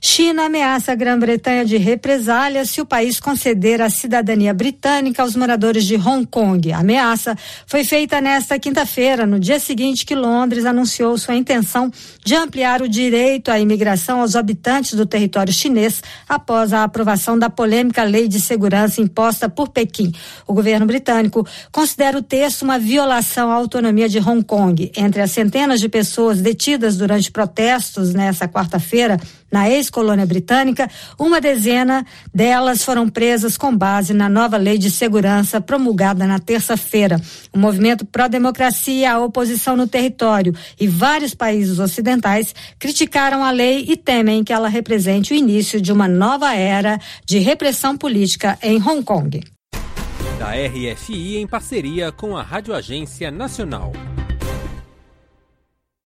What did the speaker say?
China ameaça a Grã-Bretanha de represálias se o país conceder a cidadania britânica aos moradores de Hong Kong. A ameaça foi feita nesta quinta-feira, no dia seguinte que Londres anunciou sua intenção de ampliar o direito à imigração aos habitantes do território chinês após a aprovação da polêmica lei de segurança imposta por Pequim. O governo britânico considera o texto uma violação à autonomia de Hong Kong. Entre as centenas de pessoas detidas durante protestos nessa quarta-feira na ex-colônia britânica, uma dezena delas foram presas com base na nova lei de segurança promulgada na terça-feira. O movimento pró-democracia, a oposição no território e vários países ocidentais criticaram a lei e temem que ela represente o início de uma nova era de repressão política em Hong Kong. Da RFI em parceria com a Rádio Agência Nacional.